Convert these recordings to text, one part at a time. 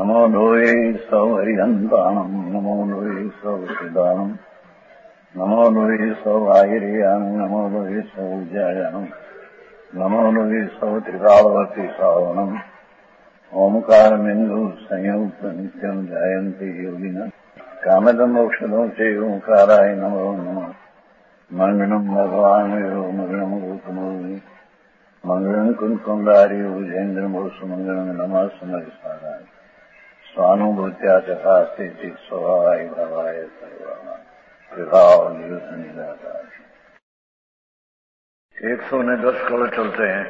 नमो लोये सौहरिहन्ताणम् नमो लोये सौहृदानम् नमो लोये सौभागिर्यानम् नमो लोये सौज्यायानम् नमो लोये सौत्रिकालवर्ति सावनम् ओंकारमिन्दु संयुक्त नित्यम् जायन्ति योगिनः कामदम् औषधम् च ओंकाराय नमो नमः मंगलम् भगवान् यो मंगलम् गौतमोऽग्नि मंगलम् कुन्कुण्डारि उजेन्द्रमोसु मंगलम् नमः समरिसाराय स्वानुभूत्या चकास्ते स्वभावाय भावाय सर्वाणां विभाव निदाता 110 कल चलते हैं।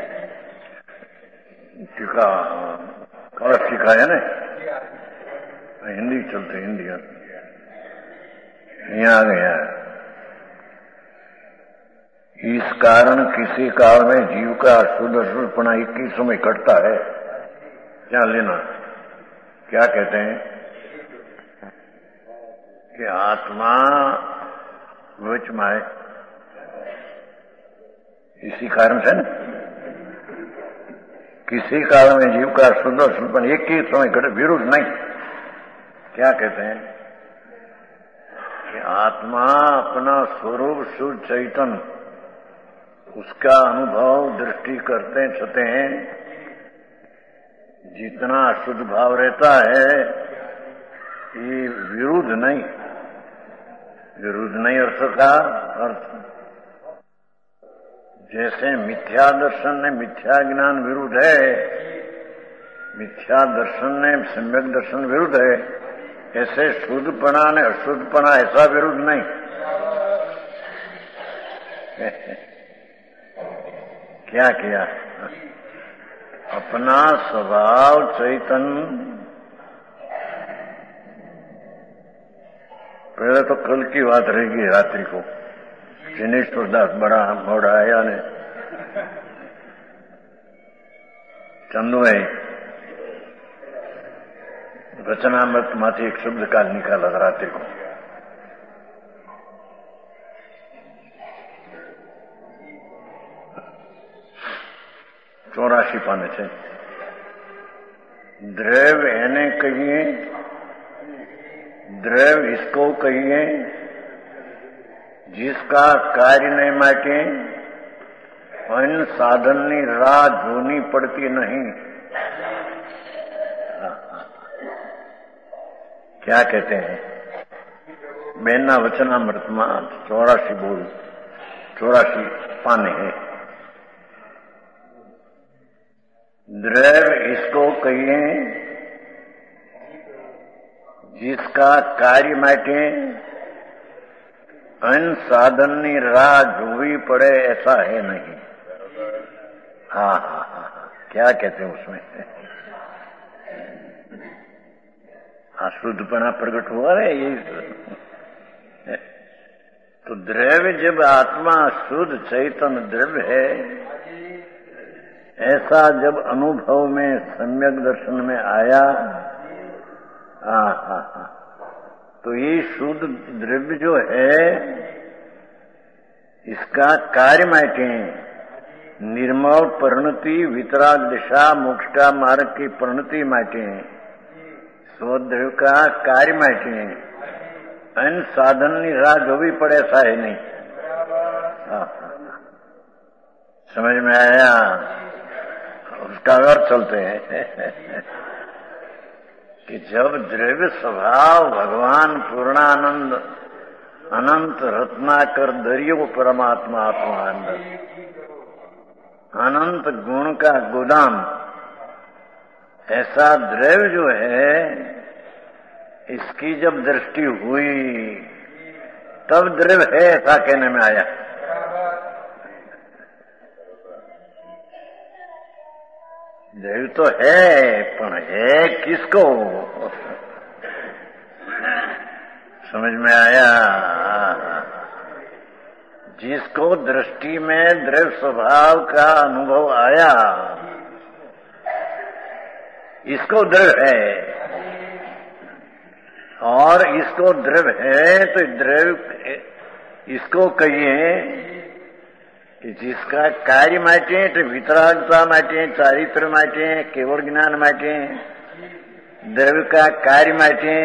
टीका कलश टीका है ना, हिंदी चलते हिंदी यहाँ आ गया। इस कारण किसी काल में जीव का अशुद्ध अशुद्धपना 21 में कटता है। क्या लेना, क्या कहते हैं कि आत्मा विचमाए, इसी कारण से न किसी काल में जीव का शुद्ध अशुद्धपन एक ही समय घटे, विरुद्ध नहीं। क्या कहते हैं कि आत्मा अपना स्वरूप शुद्ध चैतन्य, उसका अनुभव दृष्टि करते छते हैं, जितना अशुद्ध भाव रहता है ये विरुद्ध नहीं, विरुद्ध नहीं अर्थ का अर्थ जैसे मिथ्या दर्शन ने मिथ्या ज्ञान विरुद्ध है, मिथ्या दर्शन ने सम्यक दर्शन विरुद्ध है, ऐसे शुद्धपना ने अशुद्धपना ऐसा विरुद्ध नहीं। क्या किया, अपना स्वभाव चैतन्य, पहले तो कल की बात रहेगी रात्रि को, जिनेश्वर दास बड़ा मोड़ा आया ने चंदू है वचनामृत माथी एक शब्द काल निकाला रात्रि को। चौरासी पाने છે। द्रव्य એને કહીએ, द्रव्य इसको कहिए जिसका कार्य नहीं माटे अन्य साधननी राह જોની પડતી नहीं। क्या कहते हैं બેનના વચનામૃતમાં 84 બોલ 84 पाने हैं। द्रव्य इसको कहिए जिसका कार्य माटे अन्य साधननी राह जोवी पड़े ऐसा है नहीं। हाँ हाँ हाँ, क्या कहते हैं उसमें अशुद्धपना प्रकट हुआ है ये। तो द्रव्य जब आत्मा शुद्ध चैतन्य द्रव्य है, ऐसा जब अनुभव में सम्यक दर्शन में आया, तो ये शुद्ध द्रव्य जो है इसका कार्य माटे निर्मल परिणति वितराग दिशा मोक्ष का मार्ग की परिणति माटे स्वद्रव्य का कार्य माटे अन्य साधन की राह जो भी पड़े ऐसा है नहीं। समझ में आया, उसका अर्थ चलते हैं कि जब द्रव्य स्वभाव भगवान पूर्णानंद अनंत रत्नाकर दरियो परमात्मा आत्मा अंदर अनंत गुण का गोदाम, ऐसा द्रव्य जो है इसकी जब दृष्टि हुई तब द्रव्य है ऐसा कहने में आया। द्रव्य तो है, पर है किसको, समझ में आया। जिसको दृष्टि में द्रव्य स्वभाव का अनुभव आया इसको द्रव्य है, और इसको द्रव्य है तो द्रव्य इसको कहिए कि जिसका कार्य માટે વિતરાગતા માટે ચારિત્ર માટે કેવળ જ્ઞાન માટે દ્રવ્ય का कार्य માટે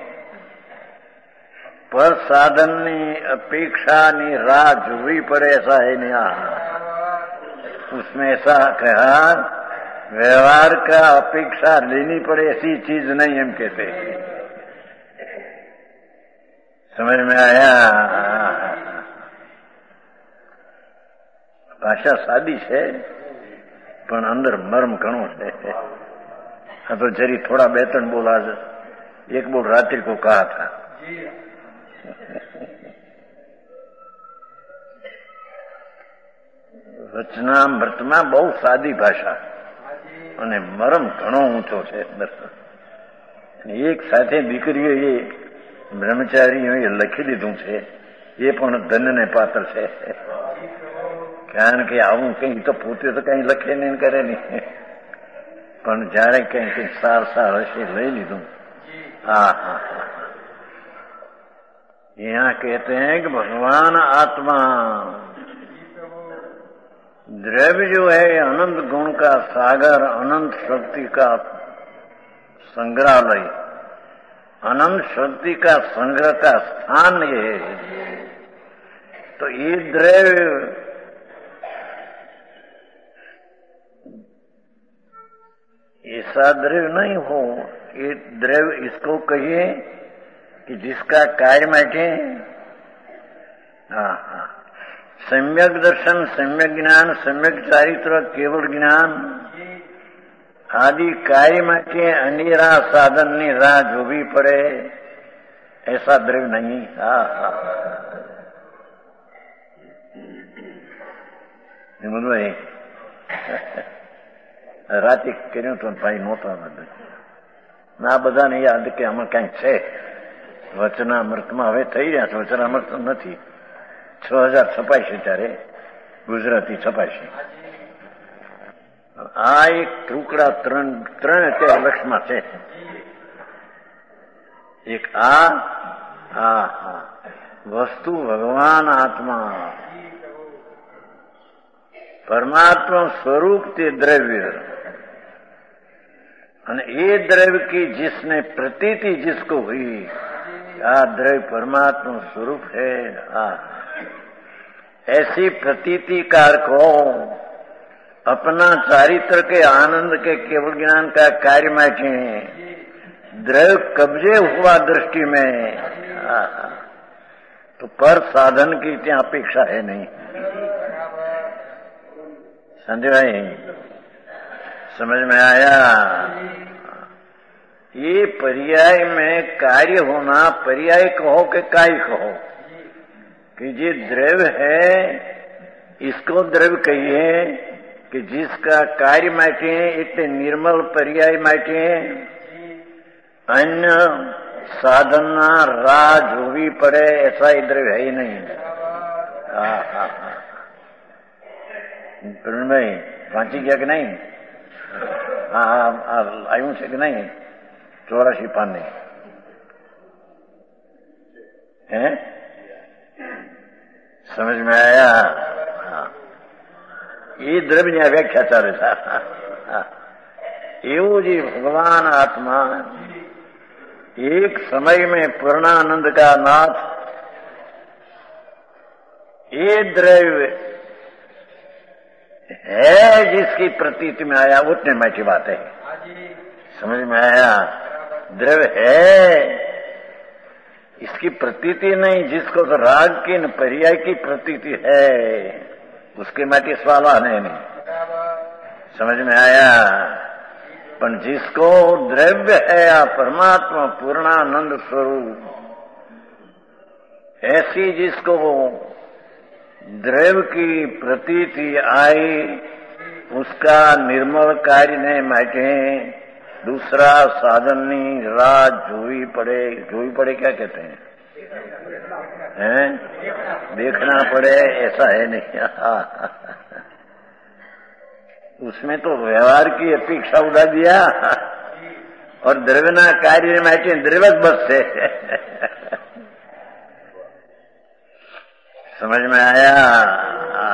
पर साधनની अपेक्षाની राह જોવી પડે ऐसा है नहीं। उसमें ऐसा कहा व्यवहार का अपेक्षा लेनी पड़े ऐसी चीज नहीं हम कहते। समझ में आया? भाषा सादी है पण अंदर मर्म घणो है। हाँ तो जरी थोड़ा बेतन बोला, एक बोल रात्रि को कहा था। વચનામૃતમાં બહુ સાદી ભાષા અને મરમ ઘણો ઊંચો છે અંદર। એક સાથે દીકરીઓએ બ્રહ્મચારીઓએ લખી દીધું છે, એ પણ ધનને પાત્ર છે। કારણ કે આવું કઈ તો પોતે તો કઈ લખે નહીં કરે નહીં, પણ જયારે કઈ સાર સાર હશે લઈ લીધું। हाँ हाँ हाँ, यहाँ कहते हैं कि भगवान आत्मा द्रव्य जो है अनंत गुण का सागर, अनंत शक्ति का संग्रहालय, अनंत शक्ति का संग्रह का स्थान ये है। तो ये द्रव्य ऐसा द्रव्य नहीं हो, ये द्रव्य इसको कहिए कि जिसका कार्य बैठे। हाँ हाँ, सम्यक दर्शन, सम्यक ज्ञान, सम्यक चारित्र, केवल ज्ञान आदि कार्य માટે અનેરા સાધનની રાહ જોવી પડે ऐसा द्रव्य नहीं। हाँ हाँ, ભાઈ રાતે કર્યું તો ભાઈ નહોતા આ બધાને યાદ કે આમાં કંઈક છે। વચનામૃતમાં હવે થઈ રહ્યા છે, વચનામૃત નથી, 6000 છપાય છે ત્યારે ગુજરાતી છપાય છે। આ એક ટુકડા ત્રણ અત્યારે લક્ષમાં છે। એક આ વસ્તુ ભગવાન આત્મા, परमात्मा स्वरूप ते द्रव्य, और ये द्रव्य की जिसने प्रतीति जिसको हुई, आ द्रव्य परमात्मा स्वरूप है। ऐसी प्रतीति कार को अपना चारित्र के आनंद के केवल ज्ञान का कार्य बैठे द्रव्य कब्जे हुआ दृष्टि में, तो पर साधन की क्या अपेक्षा है नहीं। समझ भाई, समझ में आया? ये पर्याय में कार्य होना, पर्याय कहो कि काय कहो, कि ये द्रव्य है इसको द्रव्य कहिए कि जिसका कार्य माटे इतने निर्मल पर्याय माटे अन्य साधना राह जोवी पड़े ऐसा ही द्रव्य है ही नहीं। हाँ हाँ हाँ, ભાઈ વાંચી ગયા કે નહીં? આવ્યું છે કે નહીં? 84 પાને है? समझ में आया? ये द्रव्य व्याख्या चाले था। એવું जी भगवान आत्मा एक समय में पूर्णानंद का नाथ, ये द्रव्य है जिसकी प्रतीति में आया उतने मीठी बात है। समझ में आया? द्रव्य है, इसकी प्रतीति नहीं। जिसको तो राग की न पर्याय की प्रतीति है उसके मीठी सवाल नहीं। समझ में आया? पर जिसको द्रव्य है या परमात्मा पूर्णानंद स्वरूप, ऐसी जिसको द्रव्य की प्रतीति आई, उसका निर्मल कार्य ने माटे दूसरा साधन राह जोई पड़े। जोई पड़े क्या कहते हैं? देखना पड़े ऐसा है नहीं। उसमें तो व्यवहार की अपेक्षा उड़ा दिया और द्रव्यना कार्य माटे द्रव्य बस है। समझ में आया?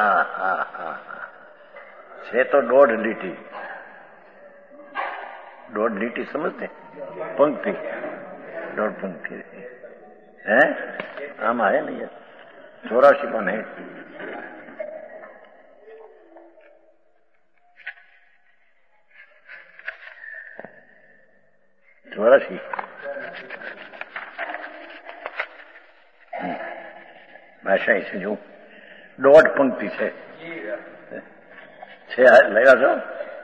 छे तो 1.5 લીટી 1.5 લીટી સમજते पंक्ति 1.5 पंक्ति है आम है नहीं 84 પણ है ચોરાશી ભાષા છે જો 1.5 पंक्ति છે લખ્યા છો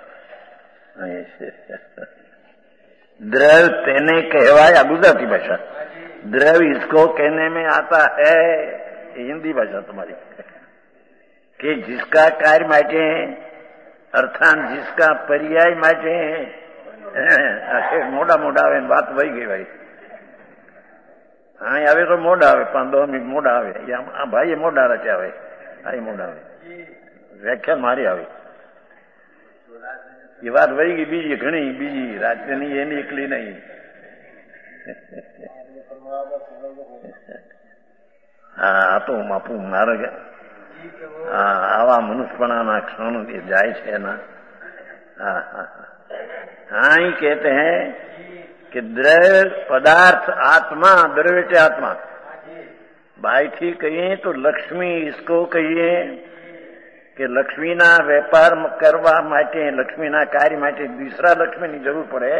द्रव्य तेने कहवाया गुजराती भाषा द्रव्य इसको कहने में आता है हिंदी भाषा तुम्हारी कि जिसका कार्य माटे अर्थात जिसका पर्याय माटे मोड़ा मोड़ा आवे बात वही गई भाई हाँ आवे तो मोड़ा आवे 5-2 मिनट मोड़ा आवे भाई मोड़ा रचे आवे आई मोड़ा आवे व्याख्या मारी आवे ये बात वही की बीजी घनी बीजी रात नहीं ये नहीं एकली नहीं हाँ तो मापू मार आवा मनुष्यपना क्षण ये जाए छे ना हाँ हाँ हाँ ही कहते हैं कि द्रव्य पदार्थ आत्मा द्रव्य से आत्मा भाई ठीक कहिए तो लक्ष्मी इसको कहिए कि लक्ष्मी ना व्यापार करवा माटे लक्ष्मी ना कार्य माटे दूसरा लक्ष्मी की जरूर पड़े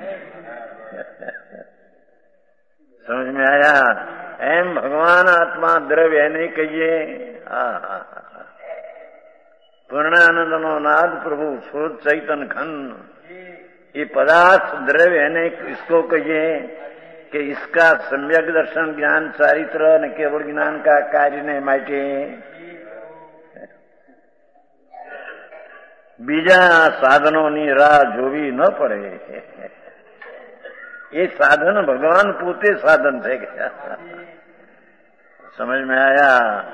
समझ में आया एम भगवान आत्मा द्रव्य नहीं कहिए पूर्णानंद नो नाद प्रभु शोध चैतन घन ये पदार्थ द्रव्य है इसको कहिए कि इसका सम्यक दर्शन ज्ञान चारित्र न केवल ज्ञान का कार्य नहीं माटे बीजा साधनों की राह जोवी न पड़े ये साधन भगवान पोते साधन थे क्या समझ में आया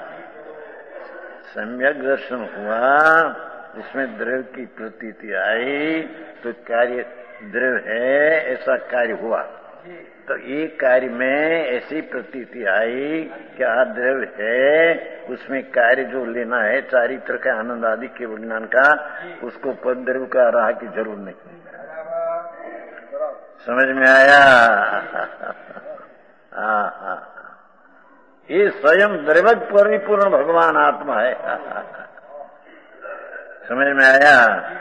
सम्यक दर्शन हुआ जिसमें द्रव्य की प्रतीति आई तो कार्य द्रव्य है ऐसा कार्य हुआ तो एक कार्य में ऐसी प्रतीति आई कि आ द्रव्य है उसमें कार्य जो लेना है चारित्र का आनंद आदि के विज्ञान का उसको पद द्रव्य का राह की जरूर नहीं समझ में आया ये स्वयं द्रव्य परिपूर्ण भगवान आत्मा है समझ में आया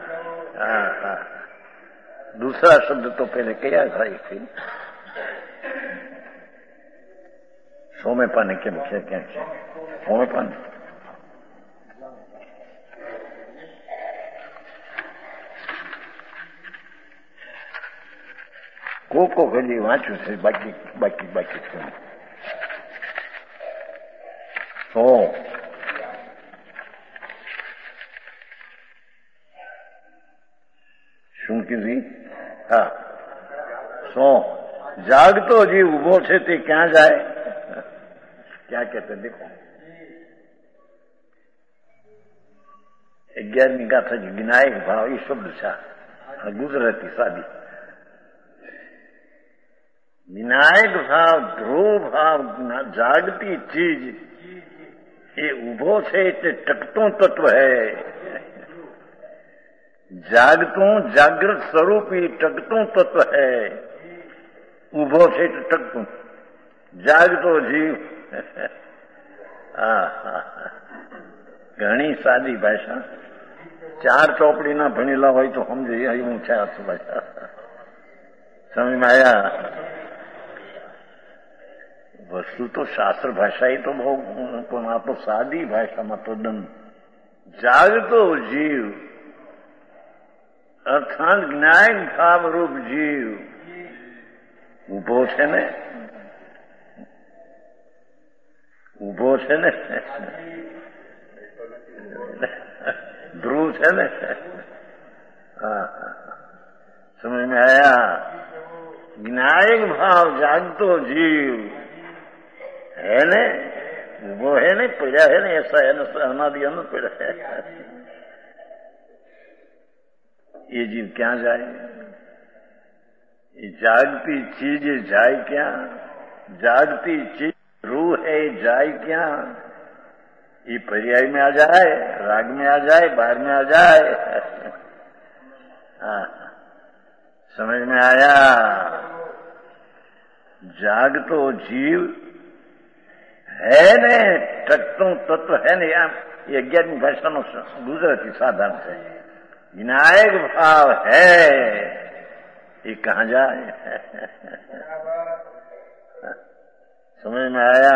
दूसरा शब्द तो पहले क्या था एक फिर सोमेपान केम છે ક્યાં છે સોમેપાન કોકો ઘડી વાંચ્યું છે બાકી બાકી બાકી છે સો શું કીધી હા સો જાગતો જીવ ઉભો છે તે ક્યાં જાય क्या कहते हैं देखो 11वीं गाथा जी विनायक भाव ये शब्द छा गुजराती सादी विनायक भाव ध्रुव भाव जागती चीज ये उभो छे ते टकतो तत्व है जागतो जागृत स्वरूप ये टकतो तत्व है उभो छे तो टकतो जागतो जीव घणी सादी भाषा 4 ચોપડી ना भणेला हो तो समझे हूँ भाषा समझ में आया वस्तु तो शास्त्र भाषा ही तो बहुत आप तो सादी भाषा में तो दम जागतो जीव अर्थात ज्ञान भाव रूप जीव उभो छे ने उभो छे ने ध्रुव छे ने समझ में आया विनायक भाव जागतो जीव है ने उभो है ने पड़ा है ने ऐसा है ना अनादि अनंत पड़ा है ये जीव क्या जाए ये जागती चीज जाए क्या जागती चीज रूह है जाए क्या ये पर्याय में आ जाए राग में आ जाए बाहर में आ जाए समझ में आया? जागतो जीव है ने टकतो तत्व है ने, ये 11वीं भाषा नो गुजराती साधारण है। विनायक भाव है, ये कहां जाए? समझ में आया?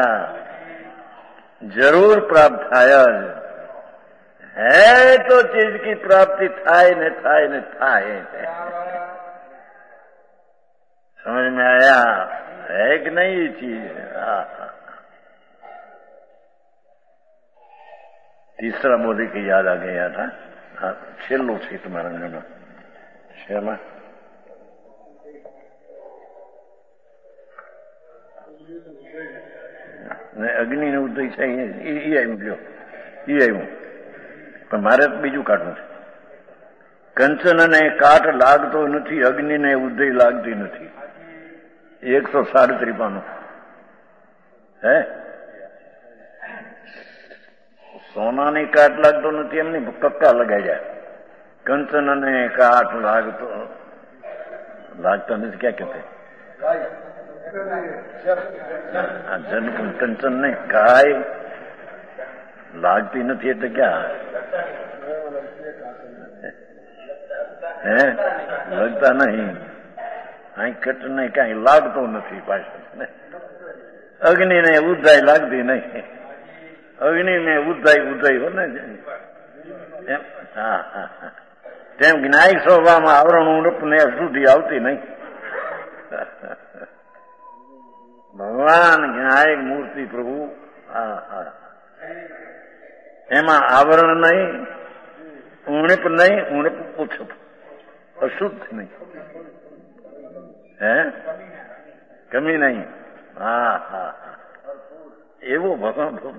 जरूर प्राप्त थाय है तो चीज की प्राप्ति थाय ने थाय ने थाय। समझ में आया? है कि नहीं ये चीज? तीसरा बोली की याद आ गया था। हाँ, छेल्लो थी तुम्हारा नाम छेला अग्नि ने ઉદય છે એ આવ્યું ગયો એ આવ્યું પણ મારે બીજું કાઢવું છે. કંચનને કાટ લાગતો નથી, અગ્નિને ઉદય લાગતી નથી. 137 પાનું હે. સોનાની કાટ લાગતો નથી એમની કક્કા લગાઈ જાય. કંચનને કાટ લાગતા નથી ક્યાં કહેते जन कंचन ने काय लागती नहीं तो क्या है? लगता नहीं. आई कट नहीं कहीं लागतो नहीं पाछो. अग्नि ने उदाय लागती नहीं. अग्नि में उदाय हो ने. हाँ हाँ हाँ. तेम ज्ञायिक स्वभाव में आवरण उड़प ने अशुद्धि आवती नहीं. भगवान ज्ञायक मूर्ति प्रभु एमा आवरण नहीं, उणप नहीं, उणप उछप अशुद्ध नहीं है, कमी नहीं. हाँ हाँ एवो भगवान प्रभु.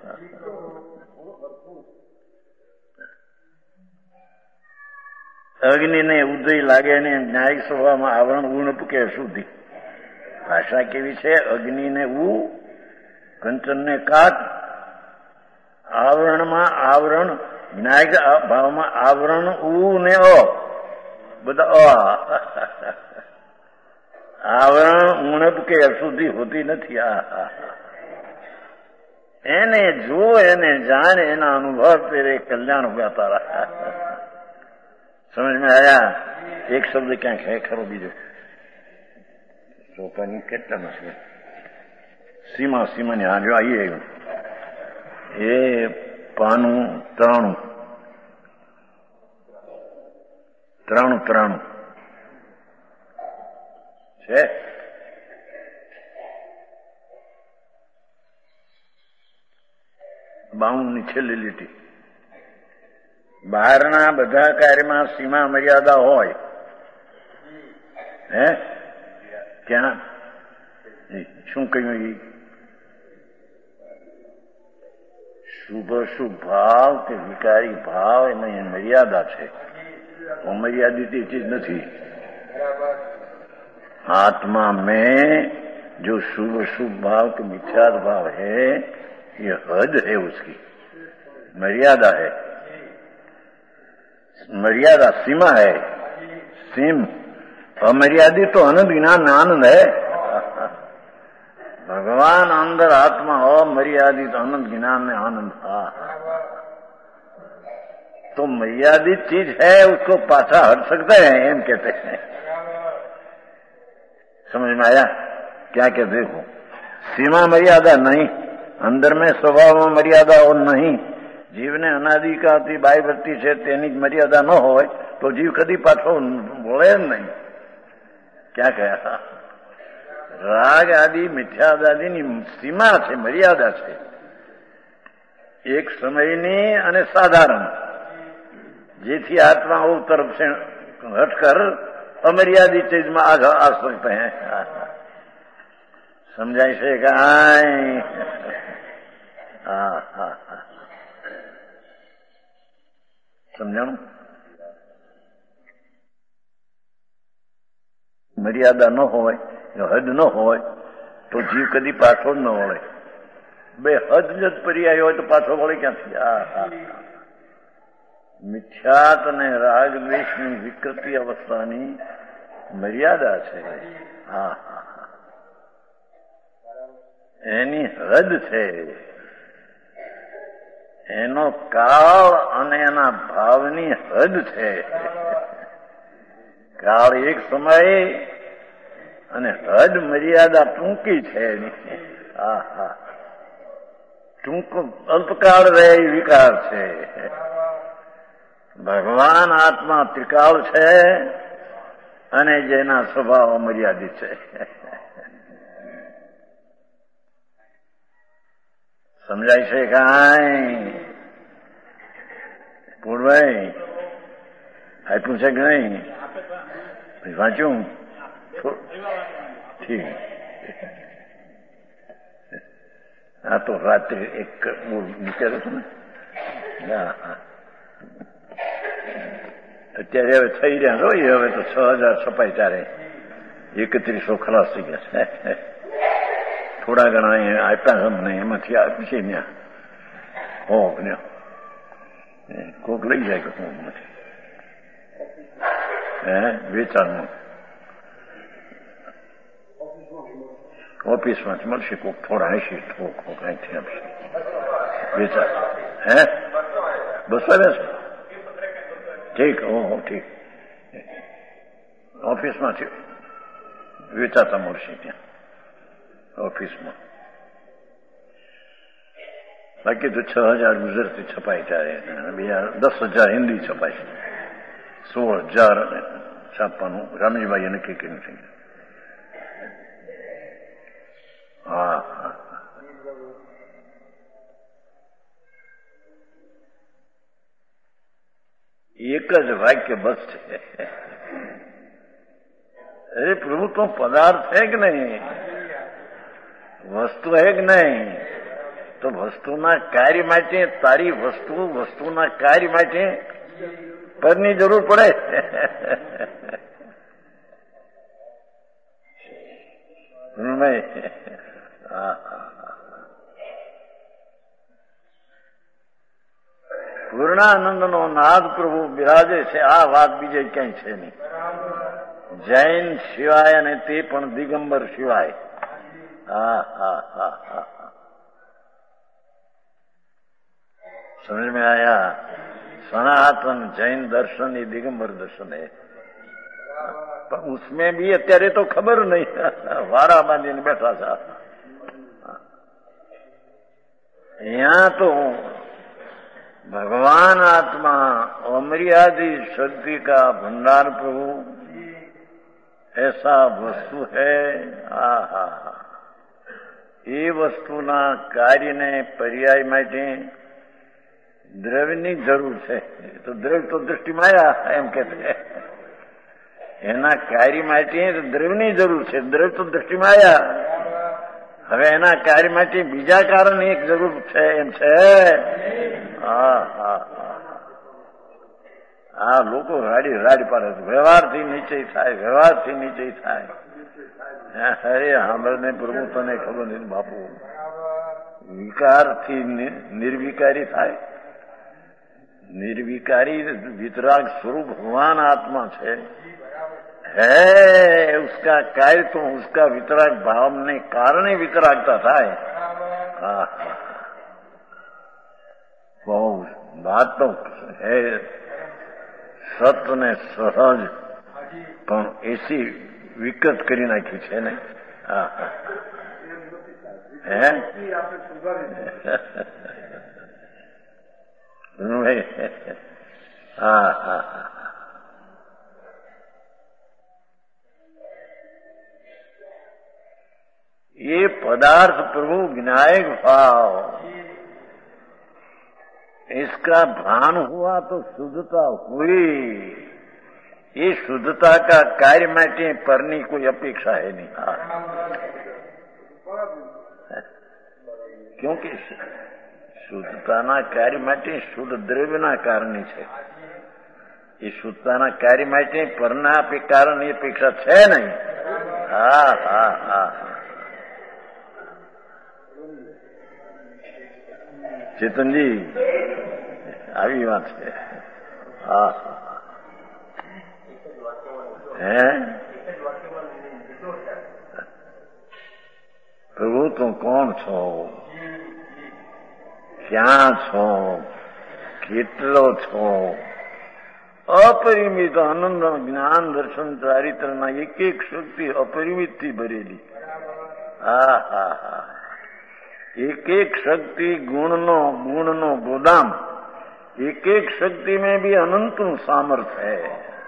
अग्नि ने उदय लागे ने न्यायिक स्वभाव में आवरण उणप के अशुद्धि. भाषा केवी છે? અગ્નિ ને ઉ, કંચન ને કાટ, આવરણમાં આવરણ, વિનાયક ભાવમાં આવરણ ઉ ને અ, બધા આવરણ ઉણપ કે અશુદ્ધિ હોતી નથી. એને જો એને જાણ એના અનુભવ तेरे कल्याण हुआ तारा. समझ में आया? एक शब्द क्या है खरो बीजो सोपानी કેટલા છે? સીમા સીમાની હા જો આવીએ એ પાનું 93 છે. 52ની છેલ્લી લીટી. બહારના બધા કાર્યમાં સીમા મર્યાદા હોય. હે क्या શું કહ્યું? શુભ શુભ ભાવ કે વિકારી ભાવ એમાં મર્યાદા છે. અમર્યાદિત ચીજ નથી. आत्मा में जो शुभ शुभ भाव के मिथ्या भाव है ये हद है, उसकी मर्यादा है. मर्यादा सीमा है. सीम अमर्यादित तो अनंत ज्ञान आनंद है. भगवान अंदर आत्मा हो, मर्यादित अनंत ज्ञान में आनंद. तो मर्यादित चीज है, उसको पाछा हट सकते हैं एम कहते हैं. समझ में आया? क्या कहते हो? सीमा मर्यादा नहीं, अंदर में स्वभाव में मर्यादा और नहीं. जीव ने अनादि का बाई वृत्ति से तेनी मर्यादा न हो तो जीव कदी पाछो बोले नहीं. क्या कहा? राग आदि मिथ्यादि सीमा છે, મર્યાદા છે. એક સમયની અને સાધારણ, જેથી આત્માઓ તરફ से हटकर अमर्यादित चीज में आ सकते हैं. समझाई से समझाणु? मर्यादा न होय, हद न होय तो जीव कदी पाछो न वळे. बे हद ज पर्याय होय तो पाछो वळे क्यांथी? मिथ्यात ने राग द्वेषनी विकृति अवस्थानी મર્યાદા છે. હા હા, એની હદ છે, એનો કાળ અને એના ભાવની હદ છે. કાળ એક સમય અને હદ મર્યાદા ટૂંકી છે એની. હા હા, ટૂંકો અલ્પકાળ રહે એ વિકાર છે. ભગવાન આત્મા ત્રિકાળ છે અને જેના સ્વભાવ મર્યાદિત છે. સમજાય છે કાંઈ? પૂર્વભાઈ આપ્યું છે કે નહીં? વાંચ્યું? ઠીક. આ તો રાત્રે એક વિચારું છું ને. અત્યારે હવે થઈ રહ્યા જોઈએ. હવે તો 6000 છપાય ત્યારે 3100 ખલાસ થઈ ગયા છે. થોડા ઘણા આપ્યા અમને, એમાંથી આપશે ત્યાં હોક ને કોક લઈ જાય કે હું નથી વેચાણનું ઓફિસમાંથી મળશે કોક થોડા 80 કોક અહીંથી આપશે વેચાણ. બસો બેસો ઠીક. ઓહો ઠીક. ઓફિસમાંથી વેચાતા મળશે ત્યાં ઓફિસમાં. બાકી તો 6000 ગુજરાતી છપાય ત્યારે 10,000 હિન્દી છપાય છે. 16,000 છાપવાનું રામજીભાઈએ નક્કી કર્યું છે. હા હા, એક જ વાક્ય બસ છે. અરે પ્રભુ તો પદાર્થ है કે નહીં? વસ્તુ है કે નહીં? તો વસ્તુના કાર્ય માટે તારી વસ્તુના કાર્ય માટે પરની જરૂર પડે. પૂર્ણાનંદનો નાદ પ્રભુ બિરાજે છે. આ વાત બીજે ક્યાંય છે નહીં. જૈન સિવાય અને તે પણ દિગંબર સિવાય. હા હા હા હા, समझ में आया? सनातन जैन दर्शन ये दिगंबर दर्शन है. पर उसमें भी અત્યારે તો ખબર નહીં. વારા બાંધીને બેઠા છે. यहाँ तो भगवान आत्मा अमर्यादित शक्ति का भंडार प्रभु ऐसा वस्तु है. आहा, એ વસ્તુના કાર્યને પર્યાય માટે દ્રવ્યની જરૂર છે. તો દ્રવ્ય તો દૃષ્ટિમાં એમ કે એના કાર્ય માટે દ્રવ્યની જરૂર છે. દ્રવ્ય તો દૃષ્ટિમાં હવે એના કાર્ય માટે બીજા કારણની એક જરૂર છે એમ છે. હા હા હા, આ લોકો રાડી પાડે. વ્યવહારથી નિશ્ચય થાય, વ્યવહારથી નિશ્ચય થાય. અરે સાંભળને પ્રભુ તને ખબર નથી બાપુ, વિકારથી નિર્વિકારી થાય. निर्विकारी वितराग स्वरूप भगवान आत्मा है उसका कार्य तो उसका वितराग भाव ने कारण वितरागता था. बहुत बात तो है सत्य ने सहज पण ऐसी विकट કરી નાખી છે ને. ये पदार्थ प्रभु विनायक भाव, इसका भान हुआ तो शुद्धता हुई. ये शुद्धता का कार्य માટે પરની કોઈ અપેક્ષા है नहीं. क्योंकि શુદ્ધતાના કાર્ય માટે શુદ્ધ દ્રવ્યના કારણે છે. એ શુદ્ધતાના કાર્ય માટે પરના કારણની અપેક્ષા છે નહીં. હા હા હા, ચેતનજી આવી વાત છે. હા હે છો, ક્યાં છો, કેટલો છો? અપરિમિત આનંદ, જ્ઞાન, દર્શન, ચારિત્રના એક એક શક્તિ અપરિમિતથી ભરેલી. હા હા હા, એક એક શક્તિ ગુણનો गोदाम, एक एक शक्ति में भी अनंत सामर्थ्य है.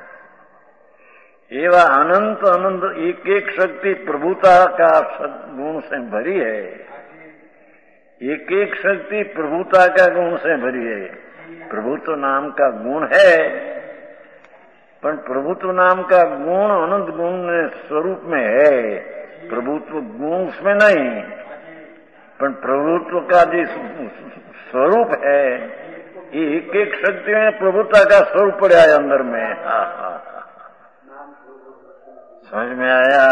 एवं अनंत अनंत एक एक शक्ति प्रभुता का गुण से भरी है. एक एक शक्ति प्रभुता का गुण से भरी है. प्रभुत्व नाम का गुण है, पर प्रभुत्व नाम का गुण अनंत गुण स्वरूप में है. प्रभुत्व गुण उसमें नहीं, पर प्रभुत्व का जिस स्वरूप है, एक एक शक्ति में प्रभुता का स्वरूप पड़ा है अंदर में. हाँ हाँ, समझ में आया?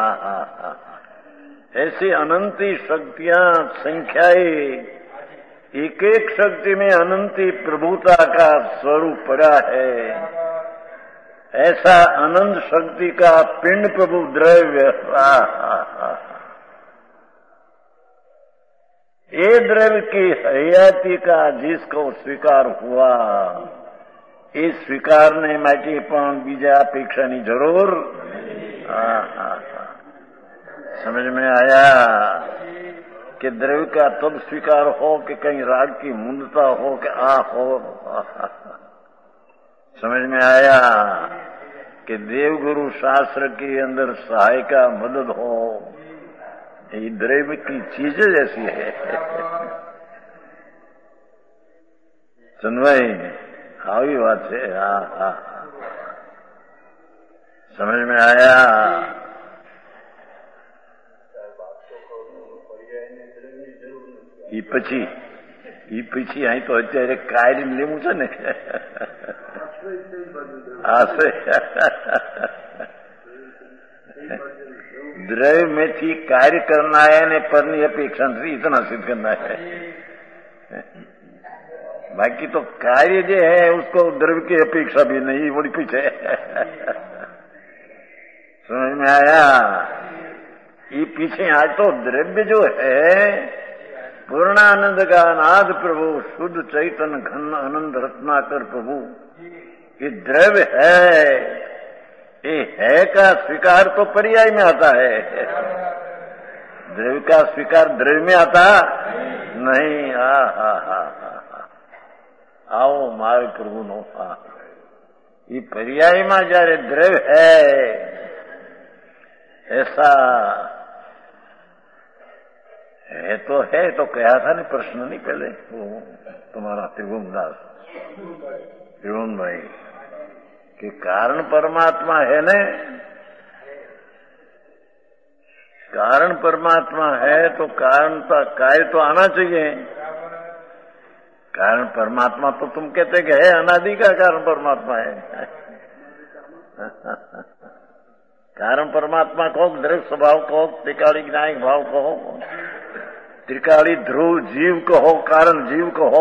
ऐसी अनंती शक्तियां, संख्याएं, एक एक शक्ति में अनंती प्रभुता का स्वरूप पड़ा है. ऐसा अनंत शक्ति का पिंड प्रभु द्रव्य. ये द्रव्य की हयाती का जिसको स्वीकार हुआ, इस स्वीकारने માટે પણ બીજા અપેક્ષાની જરૂર. समझ में आया कि द्रव्य का तब स्वीकार हो कि कहीं राग की मुंदता हो कि हो. समझ में आया कि देवगुरु शास्त्र के अंदर सहायका मदद हो. ये द्रव्य की चीज जैसी है. चंदभाई આવી વાત છે. હા હા, સમજ में आया? એ પછી અહીં તો અત્યારે કાર્ય લેવું છે ને. द्रव्य में थी कार्य करना है ने परनी अपेक्षा से इतना सिद्ध करना है. बाकी तो कार्य जो है उसको द्रव्य की अपेक्षा भी नहीं, बड़ी पीछे. समझ में आया? ये पीछे आज तो द्रव्य जो है पूर्णानंद का नाद प्रभु, शुद्ध चैतन्य घन आनंद रत्नाकर प्रभु, ये द्रव्य है. ये है का स्वीकार तो पर्याय में आता है. द्रव्य का स्वीकार द्रव्य में आता नहीं. हा हा हा, आओ मारे प्रभु नो. ये पर्याय में जયારે द्रव्य है ऐसा है तो कहा था नहीं, प्रश्न नहीं पहले वो तुम्हारा त्रिभुवनदास त्रिभुवन भाई कि कारण परमात्मा है ने, कारण परमात्मा है तो कारण का कार्य तो आना चाहिए. कारण परमात्मा तो तुम कहते कि है, अनादि का कारण परमात्मा है. कारण परमात्मा कहो, द्रव्य स्वभाव कहो, त्रिकाली ज्ञायक भाव कहो, त्रिकाली ध्रुव जीव कहो, कारण जीव कहो.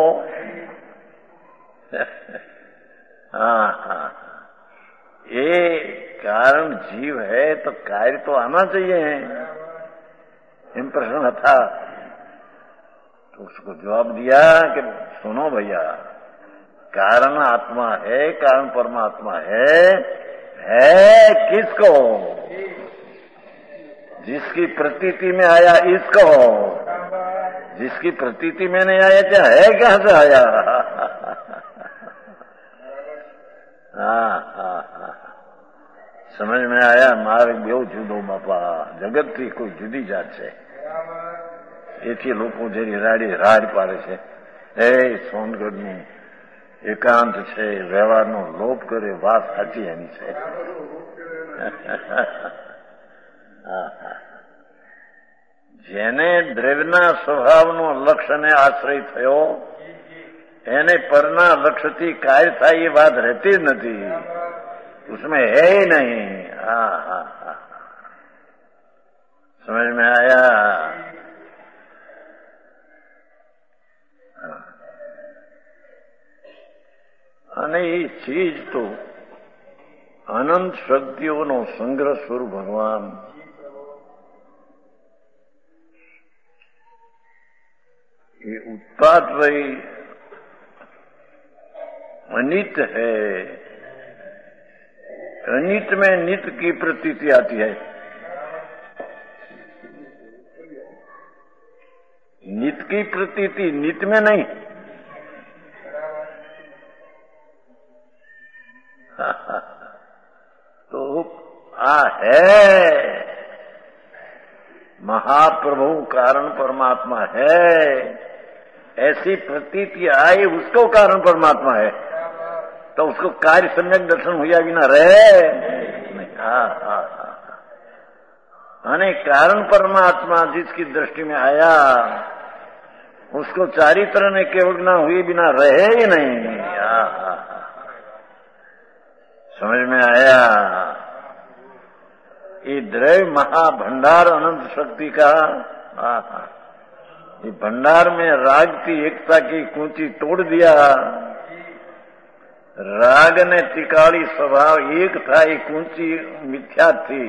हाँ हाँ, ये कारण जीव है तो कार्य तो आना चाहिए. इन प्रश्न था तो उसको जवाब दिया कि सुनो भैया, कारण आत्मा है, कारण परमात्मा है किसको? जिसकी प्रतीति में आया इसको. जिसकी प्रतीति में नहीं आया क्या है, कहां से आया? हाँ हाँ हाँ, समझ में आया? मारे बेव जुदो बापा, जगत थी कोई जुदी जात है. એથી લોકો જે રાડ પાડે છે. સોનગઢનું એકાંત છે, વ્યવહારનો લોપ કરે, વાત સાચી એની છે. જેને દ્રવ્યના સ્વભાવનો લક્ષ્યને આશ્રય થયો એને પરના લક્ષ્યથી કાર્ય થાય એ વાત રહેતી જ નથી. उसमें है ही नहीं. हाँ हाँ हाँ, समझ में आया? અને એ ચીજ તો અનંત શક્તિઓનો સંગ્રહ સ્વરૂપ ભગવાન. ये उत्पाद वही अनित है। अनित में नित की प्रतीति आती है। नित की प्रतीति नित में नहीं। तो है महाप्रभु कारण परमात्मा है, ऐसी प्रतीति आई, उसको कारण परमात्मा है, तो उसको कार्य सम्यक दर्शन हुआ बिना रहे। यानी कारण परमात्मा जिसकी दृष्टि में आया उसको चारित्र ने केवल ना हुए बिना रहे ही नहीं। समझ में आया? ये द्रव्य महाभंडार अनंत शक्ति का, ये भंडार में राग की एकता की कुंची तोड़ दिया। राग ने तिकाड़ी स्वभाव एक था, ये कुंची मिथ्या थी।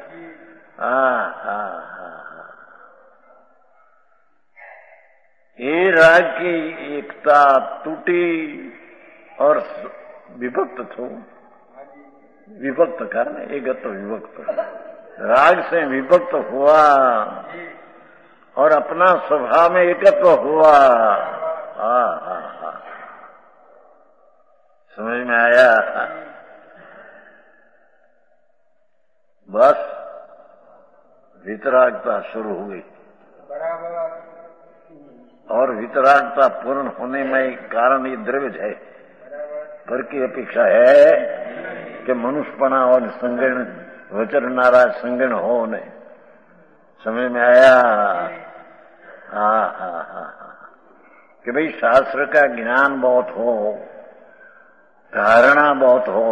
ये राग की एकता टूटी और विभक्त थो, विभक्त कारण एकत्व विभक्त, राग से विभक्त हुआ और अपना स्वभाव में एकत्व हुआ। समझ में आया? बस वितरागता शुरू हो गई और वितरागता पूर्ण होने में कारण ये द्रव्य है। पर की अपेक्षा है कि मनुष्यपना और संगण वचन नाराज संगण हो नहीं। समझ में आया? कि भाई शास्त्र का ज्ञान बहुत हो, धारणा बहुत हो,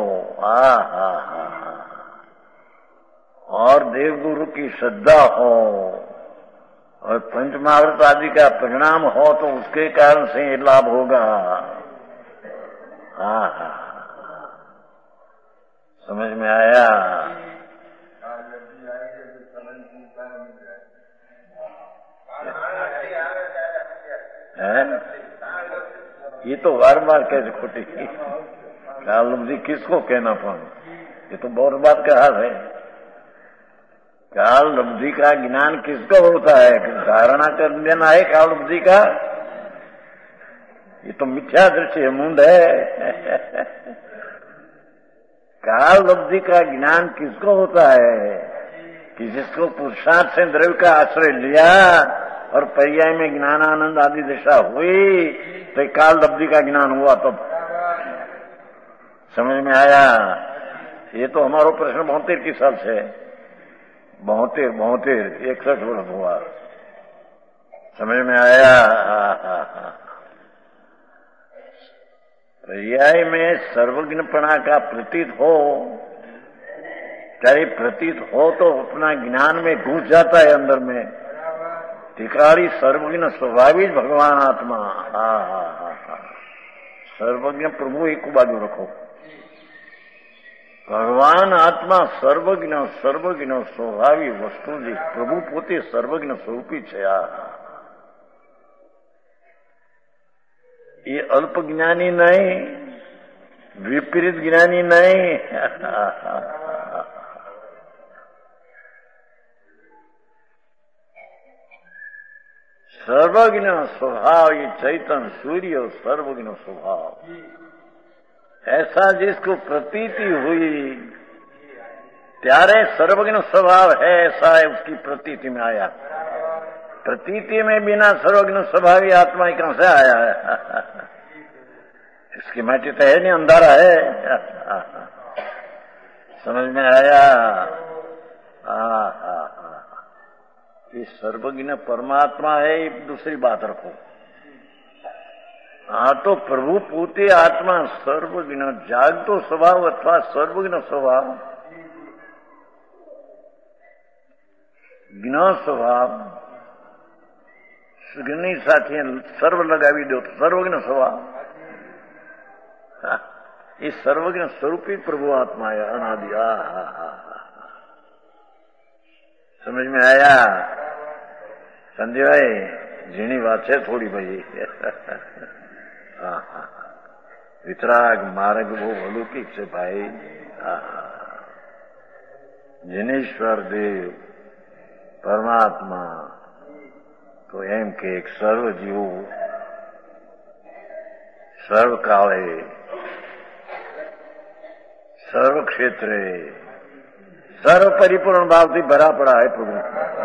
और देवगुरु की श्रद्धा हो और पंचमहाव्रत आदि का परिणाम हो, तो उसके कारण से ये लाभ होगा। समझ में आया? ये तो बार बार कैसे खोटी कालब्धि किसको कहना पाऊं? ये तो बहुत बात का हाल है। कालब्धि का ज्ञान किसको होता है? धारणा कर देना है कालब्धि का, ये तो मिथ्या दृष्टि है, मूंद है। कालब्धि का ज्ञान किसको होता है? कि जिसको पुरुषार्थ से द्रव्य का आश्रय लिया और पर्याय में ज्ञानानंद आदि दिशा हुई, तो कालब्धि का ज्ञान हुआ। तो समझ में आया? ये तो हमारा प्रश्न 72 की साल से 72 61 वर्ष हुआ। समझ में आया? पर्याय में सर्वज्ञपणा का प्रतीत हो, चाहे प्रतीत हो तो अपना ज्ञान में घुस जाता है अंदर में। टिकारी सर्वज्ञ स्वाभाविक भगवान आत्मा। सर्वज्ञ प्रभु एक बाजू रखो, भगवान आत्मा सर्वज्ञ स्वाभाविक वस्तु जी प्रभु पोते सर्वज्ञ स्वरूपी છે। ये अल्प ज्ञानी नहीं, विपरीत ज्ञानी नहीं। सर्वज्ञ स्वभाव, ये चैतन्य सूर्य सर्वज्ञ स्वभाव, ऐसा जिसको प्रतीति हुई त्यारे सर्वज्ञ स्वभाव है, ऐसा है उसकी प्रतीति में आया। प्रतीति में बिना सर्वज्ञ स्वभावी आत्मा ही कहां से आया है? इसकी माटी तो है नहीं, अंधारा है। समझ में आया? ये सर्वज्ञ परमात्मा है, दूसरी बात रखो। तो प्रभु पोते आत्मा सर्वज्ञ जागतो स्वभाव अथवा सर्वज्ञ स्वभाव, ज्ञ स्वभाव, सुज्ञनी साथी सर्व लगावी दो तो सर्वज्ञ स्वभाव। ये सर्वज्ञ स्वरूपी प्रभु आत्मा है, अनादि। समझ में आया संजय भाई? झीणी बात है थोड़ी भाई। हाँ, वितराग मार्ग वो अलौकिक છે ભાઈ। जिनेश्वर देव परमात्मा तो एम के एक सर्व जीवो सर्व काले सर्व क्षेत्रे सर्व परिपूर्ण भाव से भरा पड़ा है प्रभु।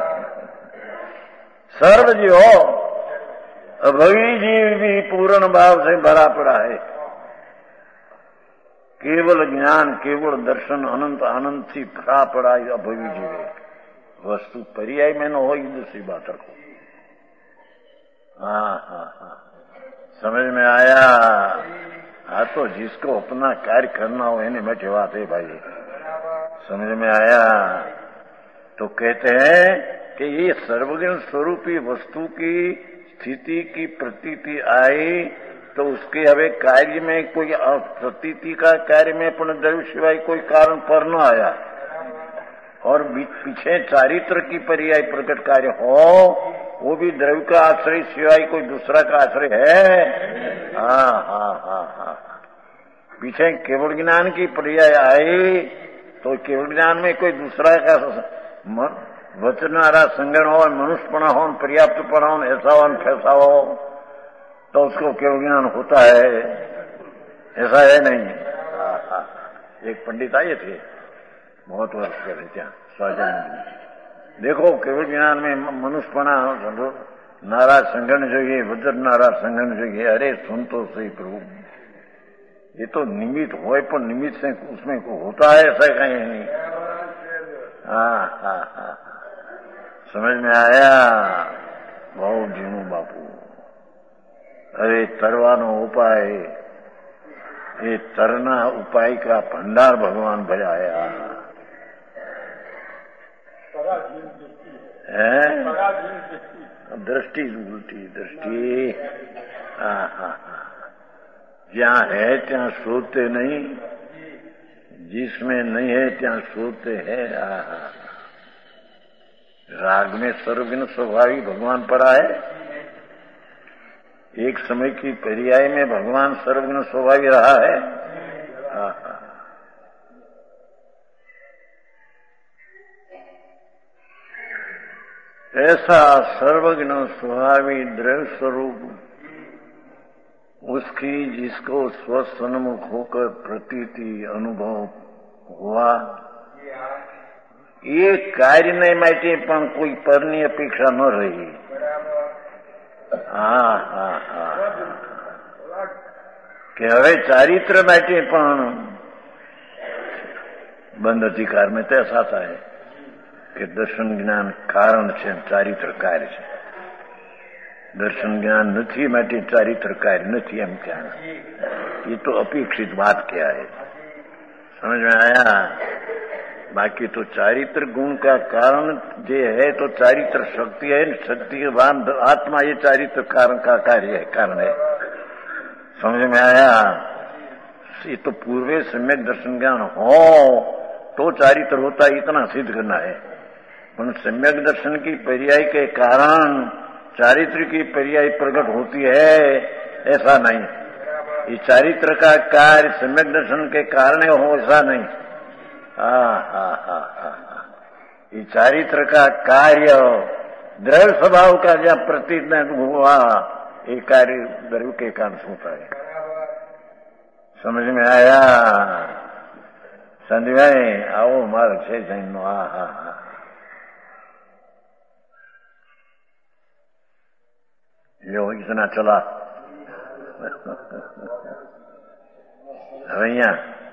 सर्व जीवो अभवी जीव भी पूर्ण भाव से भरा पड़ा है। केवल ज्ञान केवल दर्शन अनंत आनंद से भरा पड़ा है अभवी जीवे। वस्तु पर्याय में न हो दूसरी बात रखो। हाँ, समझ में आया। हाँ, तो जिसको अपना कार्य करना हो इन्हें बैठे बात है भाई। समझ में आया। तो कहते हैं कि ये सर्वज्ञ स्वरूपी वस्तु की स्थिति की प्रतीति आई तो उसके हवे कार्य में कोई प्रतीति का कार्य में पण द्रव्य सिवाय कोई कारण पर न आया और पीछे चारित्र की पर्याय प्रकट कार्य हो वो भी द्रव्य का आश्रय सिवाय कोई दूसरा का आश्रय है। हाँ, पीछे केवल ज्ञान की पर्याय आई तो केवल ज्ञान में कोई दूसरा का वचनारा संगण हो मनुष्यपना हो पर्याप्तपना हो ऐसा हो फैसा हो तो उसको केवल ज्ञान होता है, ऐसा है नहीं। एक पंडित आए थे बहुत वर्ष पहले ત્યાં स्वाजानंद। देखो केवल ज्ञान में मनुष्यपना नारा संगण જોઈએ वज्रनारा संगण જોઈએ। अरे सुन तो सही प्रभु, ये तो निमित्त हो पर निमित्त से उसमें को होता है ऐसा कहीं नहीं। हाँ, समझ में आया। बहुत जीणू बापू। अरे तरवानो उपाय ये तरना उपाय का भंडार भगवान भजाया है। दृष्टि उल्टी दृष्टि। हाँ, जहाँ है ત્યાં सोते नहीं, जिसमें नहीं है ત્યાં सोते है। राग में सर्वगुण स्वभावी भगवान पड़ा है। एक समय की पर्याय में भगवान सर्वगुण स्वभावी रहा है। ऐसा सर्वगुण स्वभावी द्रव्य स्वरूप उसकी जिसको स्वसन्मुख होकर प्रतीति अनुभव हुआ ये कार्य नहीं माटे पण कोई पરની अपेक्षा न रही। हाँ, कि હવે ચારિત્ર માટે પણ બંધ અધિકાર में तो ऐसा था है कि दर्शन ज्ञान कारण છે ચારિત્ર कार्य છે। दर्शन ज्ञान નથી માટે ચારિત્ર कार्य નથી એમ કહેવાય। ये तो अपेक्षित बात क्या है, समझ में आया। बाकी तो चारित्र गुण का कारण जो है तो चारित्र शक्ति है, शक्ति के बाद आत्मा ये चारित्र कारण का कार्य है, कारण है। समझ में आया। ये तो पूर्वे सम्यक दर्शन ज्ञान हो तो चारित्र होता है, इतना सिद्ध करना है। पर सम्यक दर्शन की पर्याय के कारण चारित्र की पर्याय प्रकट होती है ऐसा नहीं। ये चारित्र का कार्य सम्यक दर्शन के कारण हो ऐसा नहीं। ये चारित्र का कार्य द्रव्य स्वभाव का जब प्रतीत हुआ ये कार्य द्रव्य के कारण होता है। समझ में आया। संजय आओ मार्ग से जैन। यो इतना चला भैया।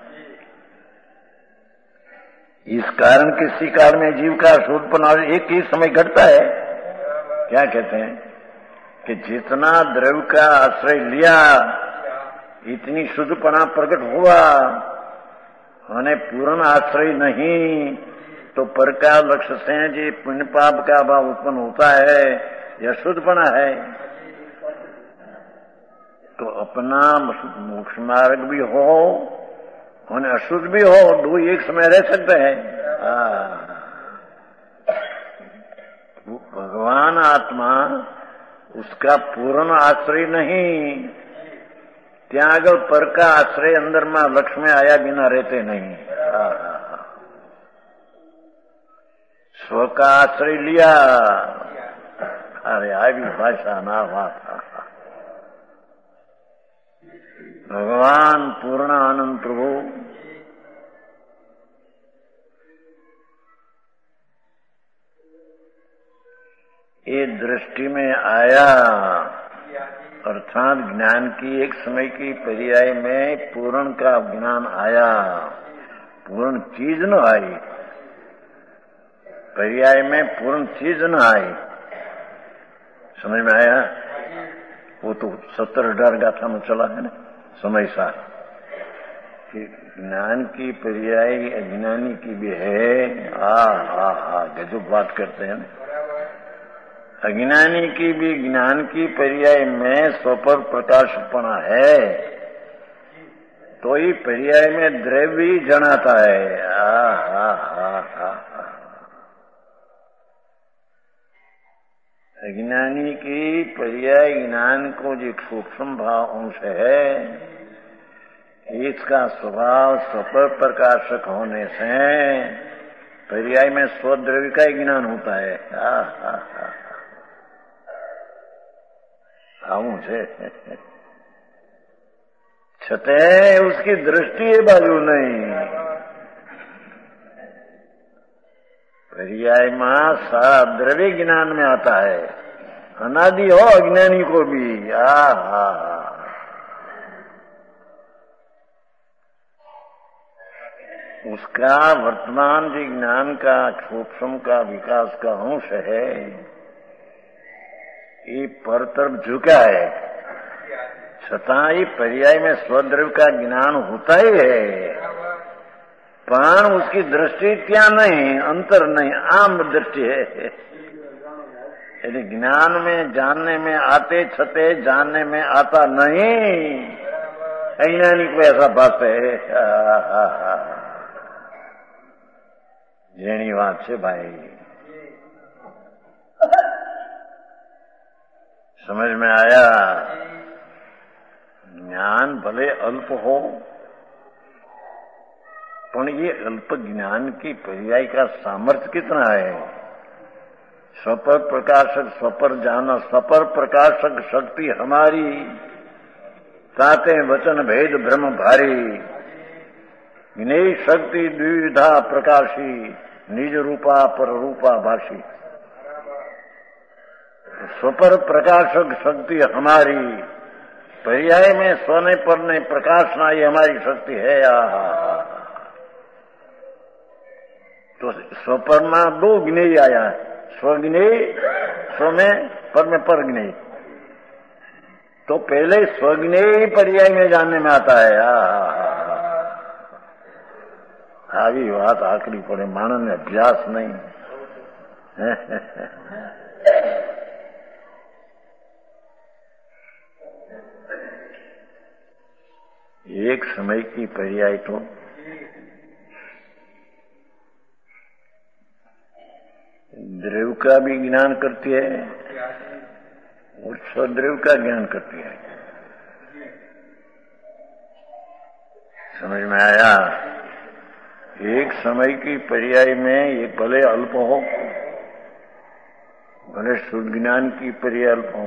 इस कारण किसी काल में जीव का शोधपना एक ही समय घटता है। क्या कहते हैं कि जितना द्रव्य का आश्रय लिया इतनी शुद्धपना प्रकट हुआ, उन्हें पूर्ण आश्रय नहीं तो पर का लक्ष्य से जो पुण्य पाप का भाव उत्पन्न होता है यह शुद्धपना है। तो अपना मोक्ष मार्ग भी हो और अशुद्ध भी हो, दो एक समय रह सकते हैं। भगवान आत्मा उसका पूर्ण आश्रय नहीं। ત્યાં આગળ પર का આશ્રય અંદરમાં લક્ષ્મી આયા बिना रहते नहीं। स्व का आश्रय लिया। अरे આવી भाषा ना बात। भगवान पूर्ण आनंद प्रभु ये दृष्टि में आया, अर्थात ज्ञान की एक समय की पर्याय में पूर्ण का ज्ञान आया। पूर्ण चीज न आई, पर्याय में पूर्ण चीज न आई। समझ में आया? वो तो 70-18 गाथा में चला है ना समय सार कि ज्ञान की पर्याय अज्ञानी की भी है। गजब बात करते हैं ना। अज्ञानी की भी ज्ञान की पर्याय में स्वपर प्रकाशपना है, तो ही पर्याय में द्रव्य ही जनाता है। अज्ञानी की पर्याय ज्ञान को जो सूक्ष्म भाव अंश है, इसका स्वभाव स्वपर प्रकाशक होने से पर्याय में स्वद्रव्य का ही ज्ञान होता है। આવું છે છતે उसकी दृष्टि એ बाजू नहीं। पर्याय में सारा द्रव्य ज्ञान में आता है, अनादि हो अज्ञानी को भी। उसका वर्तमान विज्ञान का सूक्ष्म का विकास का अंश है, ये पर तरफ झुका है। छतां ही पर्याय में स्वद्रव्य का ज्ञान होता ही है, पर उसकी दृष्टि क्या नहीं, अंतर नहीं, आम दृष्टि है। यदि ज्ञान में जानने में आते छते जानने में आता नहीं, अज्ञानी को ऐसा बात है। जेनी बात है भाई, समझ में आया? ज्ञान भले अल्प हो, पर ये अल्प ज्ञान की पर्याय का सामर्थ्य कितना है। स्वपर प्रकाशक स्वपर जाना, स्वपर प्रकाशक शक्ति हमारी, ताते वचन भेद ब्रह्म भारी। ज्ञेय शक्ति द्विविधा प्रकाशी, निज रूपा पर रूपा भाषी। स्वपर प्रकाशक शक्ति हमारी, पर्याय में सोने पर ने प्रकाशना ये हमारी शक्ति है। तो स्वपर में दो ज्ञेय आया, स्वज्ञेय, स्व में पर में पर ज्ञेय। तो पहले स्वज्ञेय पर्याय में जानने में आता है। આવી વાત આકરી પડે, માણસને અભ્યાસ નહીં। एक समय की पर्याय तो द्रव्य का भी ज्ञान करती है और स्वद्रव्य का ज्ञान करती है। समझ में आया? एक समय की पर्याय में ये भले अल्प हो, भले शुद्ध ज्ञान की पर्याय अल्प हो,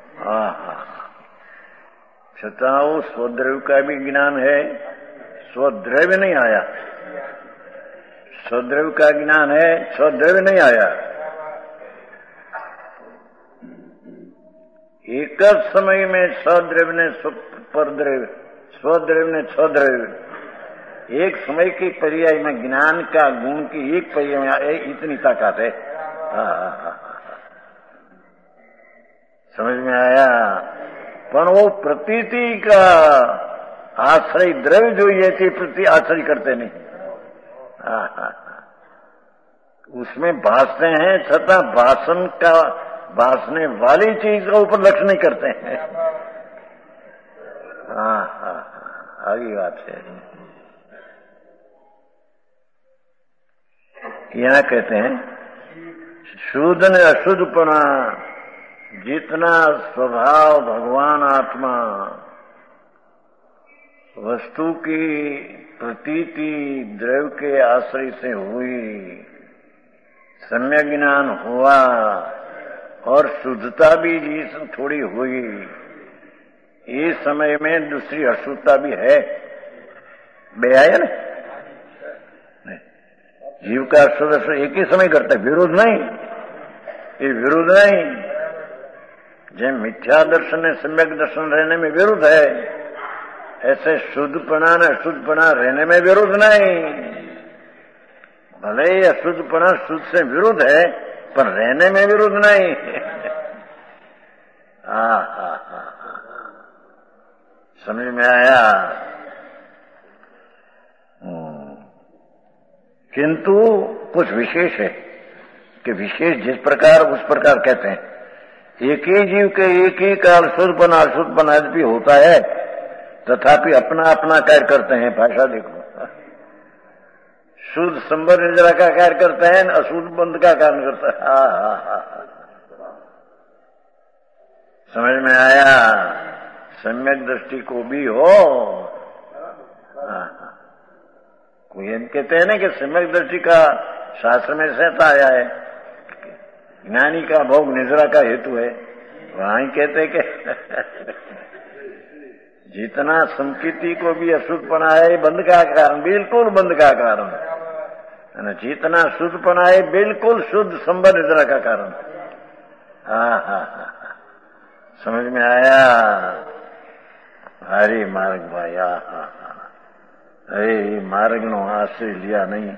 छता वो स्वद्रव्य का भी ज्ञान है, स्वद्रव्य नहीं आया। स्वद्रव्य का ज्ञान है, स्वद्रव्य नहीं आया। एक समय में स्वद्रव्य ने परद्रव्य, स्वद्रव्य ने स्वद्रव्य, एक समय की पर्याय में ज्ञान का गुण की एक पर्याय में इतनी ताकत है। समझ में आया? पर वो प्रतीति का आश्रय द्रव्य जो ये थी, प्रति आश्रय करते नहीं। उसमें भासते हैं, छता भाषण का भासने वाली चीज का ऊपर लक्ष्य नहीं करते हैं। आगे बात है। यहाँ कहते हैं शुद्ध ने अशुद्धपना जितना स्वभाव भगवान आत्मा वस्तु की प्रतीति द्रव्य के आश्रय से हुई, सम्यक ज्ञान हुआ और शुद्धता भी जिस थोड़ी हुई, इस समय में दूसरी अशुद्धता भी है। बे आया ना, जीव का अशुद्ध एक ही समय करता है, विरोध नहीं, ये विरोध नहीं। जब मिथ्या दर्शन है सम्यक दर्शन रहने में विरोध है, ऐसे शुद्धपना न अशुद्धपना रहने में विरोध नहीं। भले ही अशुद्धपना शुद्ध से विरोध है, पर रहने में विरोध नहीं। समझ में आया? किंतु कुछ विशेष है कि विशेष जिस प्रकार उस प्रकार कहते हैं। एक ही जीव के एक ही काल शुद्धपना अशुद्धपना भी होता है, तथापि अपना अपना कार्य करते हैं। भाषा देखो, शुद्ध संबर निद्रा का कार्य करते हैं, अशुद्ध बंध का कार्य करता है। समझ में आया? सम्यक दृष्टि को भी हो। कोई हम कहते हैं ना कि सम्यक दृष्टि का शास्त्र में सहता आया है, ज्ञानी का भोग निद्रा का हेतु है। वहां कहते कि जितना संकीर्ति को भी अशुद्धपना है बंध का कारण, बिल्कुल बंध का कारण, जितना शुद्धपना है बिल्कुल शुद्ध संबर निद्रा का कारण। समझ में आया? हरि मार्ग भाई, अरे मार्ग नो आश्रय लिया नहीं,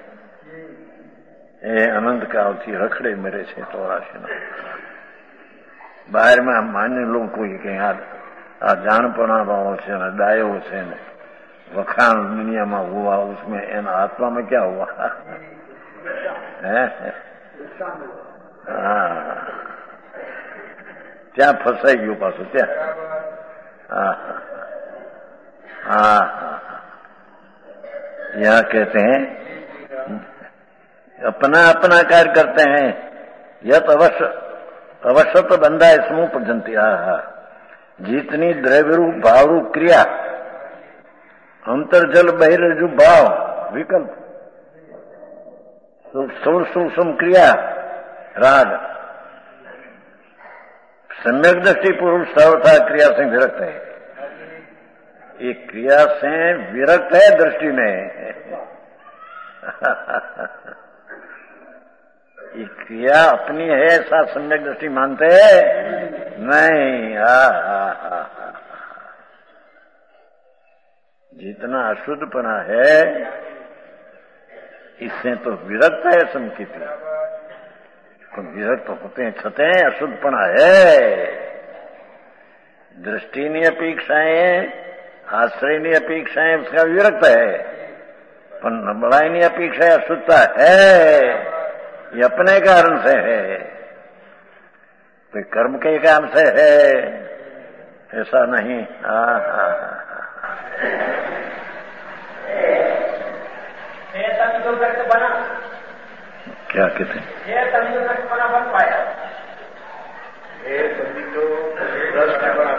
એ અનંત કાળથી રખડે મરે છે ચોરાશીનો। બહારમાં માન્ય લોકો કે આ જાણપણા ભાવો છે ને ડાયો છે ને વખાણ દુનિયામાં હુआ, उसमें એના આત્મામાં क्या हुआ? ત્યાં ફસાઈ ગયું પાછું ત્યાં। यहाँ कहते हैं अपना अपना कार्य करते हैं। यत अवश्य तो बंधा है समूह पर्यंती। जितनी द्रव्य रूप भाव रूप क्रिया, अंतर्जल बहिर्जु भाव विकल्प, सूक्ष्म क्रिया राग, सम्यक दृष्टि पुरुष सर्वथा क्रिया से विरक्त है। ये क्रिया से विरक्त है दृष्टि में। ये क्रिया अपनी है ऐसा सम्यक दृष्टि मानते हैं नहीं। जितना अशुद्धपना है इससे तो विरक्त है संकीर्ति, विरक्त होते हैं छते हैं, अशुद्धपना है। दृष्टि नहीं अपेक्षाएं, आश्रय नहीं अपेक्षाएं, उसका विरक्त है। पर नबड़ाई नहीं अपेक्षा अशुद्धता है, ये अपने कारण से है, कोई कर्म के काम से है, ऐसा नहीं। बना क्या कहते हैं? ये तंदुरुस्त बना बन पाया, ये सभी तो बना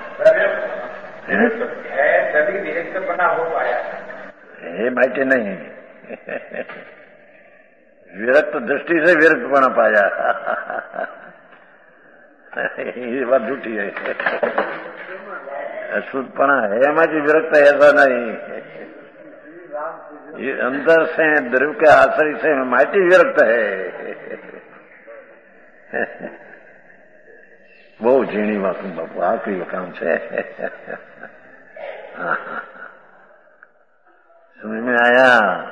है, सभी विरक्त बना हो पाया। ये माइटी नहीं, विरक्त दृष्टि से विरक्त बना पाया। ये बात झूठी है। अशुद्धपना है माटी विरक्त है ऐसा नहीं। ये अंदर से द्रव्य के आश्रय से माटी विरक्त है। બહુ ઝીણી વાતું બાપુ, આખરી કામ છે। समझ में आया?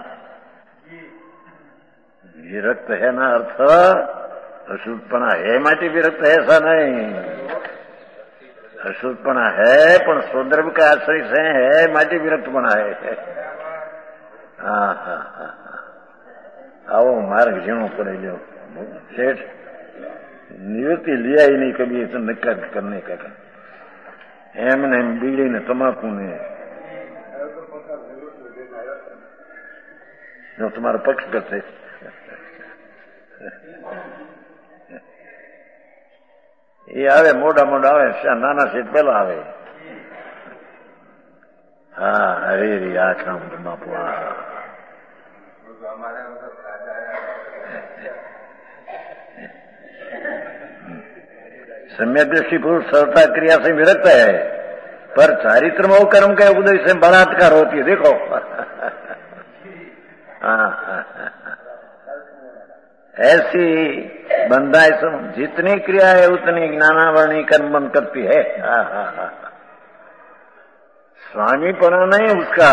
विरक्त है ना अर्थ अशुद्धपना है माटी विरक्त है ऐसा नहीं। अशुद्धपना है पण स्वद्रव्य का आश्रय से है माटी विरक्तपना है। आओ मार्ग झीणो पड़े जो सेठ निवृत्ति लिया ही नहीं कभी ऐसा निकाल करने का। एमने बीड़ी ने तम्बाकू ने जो तुम्हारा पक्ष करते, એ આવે મોડા મોડા આવે, નાના સીટ પેલા આવે. હા, હરે રે આ કામ બાપુ. सम्यक दृष्टि पुरुष सर्वता क्रिया से विरक्त है, पर चारित्र में वो कर्म के उदय से बलात्कार होती है. देखो ऐसी बंधाई जितनी क्रिया है उतनी ज्ञानावरणी कर्म बंद करती है. स्वामीपना नहीं उसका,